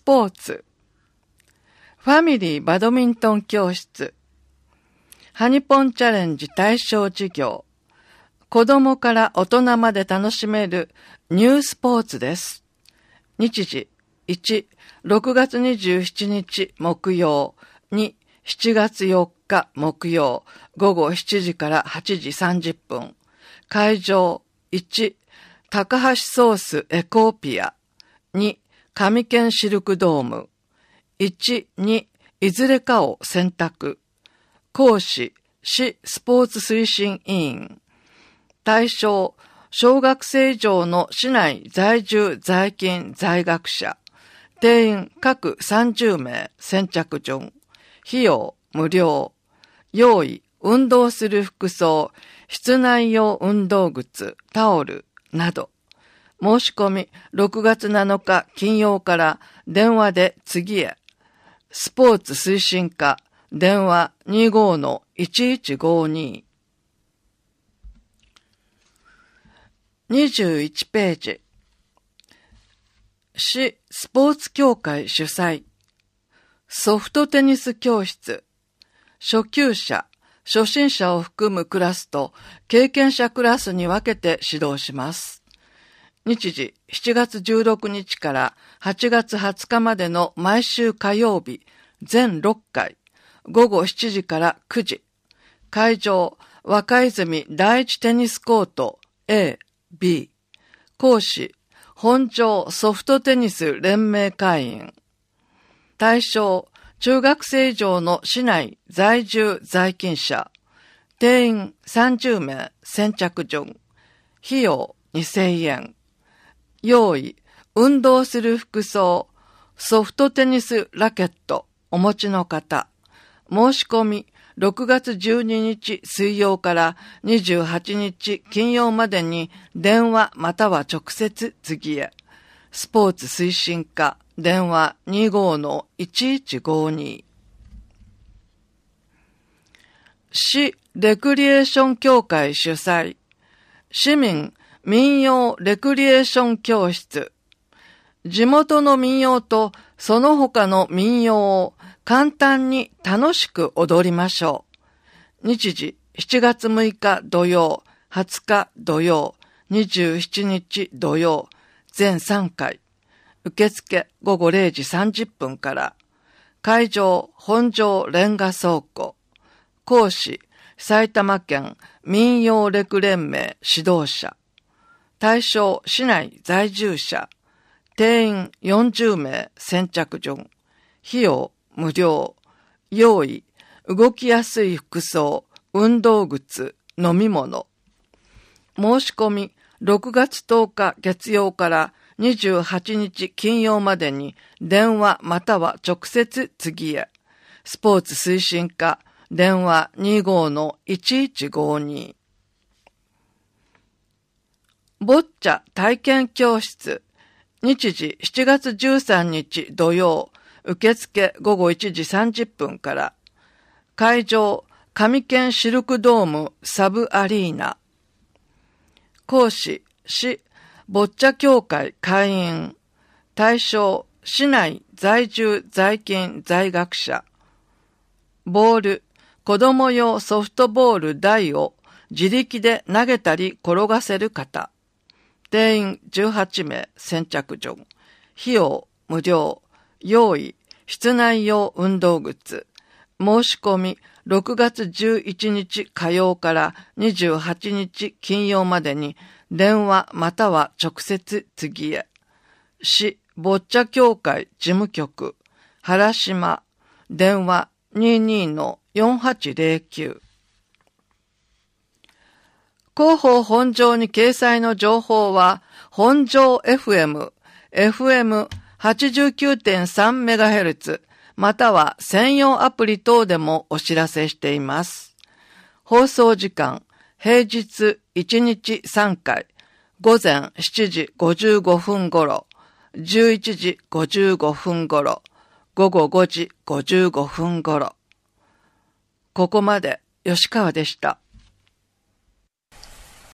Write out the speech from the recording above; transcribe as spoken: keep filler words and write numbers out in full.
ポーツ、ファミリーバドミントン教室、ハニポンチャレンジ対象事業、子供から大人まで楽しめるニュースポーツです。日時いち、ろくがつにじゅうしちにち木曜、に、しちがつよっか木曜、ごごしちじからはちじさんじゅっぷん。会場いち、高橋ソースエコーピア。に、上県シルクドーム。いち、に、いずれかを選択。講師、市スポーツ推進委員。対象、小学生以上の市内在住在勤在学者。定員各さんじゅうめい先着順。費用無料。用意、運動する服装、室内用運動靴、タオルなど。申し込みろくがつなのか金曜から電話で次へ。スポーツ推進課、電話 にじゅうごのいちいちごに。にじゅういちページ。市スポーツ協会主催。ソフトテニス教室。初級者、初心者を含むクラスと経験者クラスに分けて指導します。日時しちがつじゅうろくにちからはちがつはつかまでの毎週火曜日、全ろっかい、ごごしちじからくじ。会場、若泉第一テニスコート A、B。講師、本庄ソフトテニス連盟会員。対象、中学生以上の市内在住在勤者。定員さんじゅうめい先着順。費用にせんえん。用意、運動する服装、ソフトテニスラケットお持ちの方。申し込みろくがつじゅうににち水曜からにじゅうはちにち金曜までに電話または直接次へ。スポーツ推進課、電話 にじゅうごのいちいちごに。市レクリエーション協会主催。市民民謡レクリエーション教室。地元の民謡とその他の民謡を簡単に楽しく踊りましょう。日時しちがつむいか土曜、はつか土曜、にじゅうしちにち土曜、全さんかい。受付ごごれいじさんじゅっぷんから。会場本庄レンガ倉庫。講師埼玉県民謡レク連盟指導者。対象市内在住者。定員よんじゅうめい先着順。費用無料。用意、動きやすい服装、運動靴、飲み物。申し込みろくがつとおか月曜からにじゅうはちにち金曜までに電話または直接次へ。スポーツ推進課、電話 にじゅうごのいちいちごに。ボッチャ体験教室。日時しちがつじゅうさんにち土曜、受付ごごいちじさんじゅっぷんから。会場、上県シルクドームサブアリーナ。講師、市ボッチャ協会会員。対象、市内在住在勤在学者。ボール、子供用ソフトボール台を自力で投げたり転がせる方。定員じゅうはちめい先着順。費用無料。用意、室内用運動靴。申し込みろくがつじゅういちにち火曜からにじゅうはちにち金曜までに電話または直接次へ。市ボッチャ協会事務局原島。電話 にじゅうにのよんはちぜろきゅう。広報本庄に掲載の情報は、本庄 エフエム、エフエムはちじゅうきゅうてんさんメガヘルツ、または専用アプリ等でもお知らせしています。放送時間、平日いちにちさんかい、ごぜんしちじごじゅうごふん頃、じゅういちじごじゅうごふん頃、ごごごじごじゅうごふん頃。ここまで吉川でした。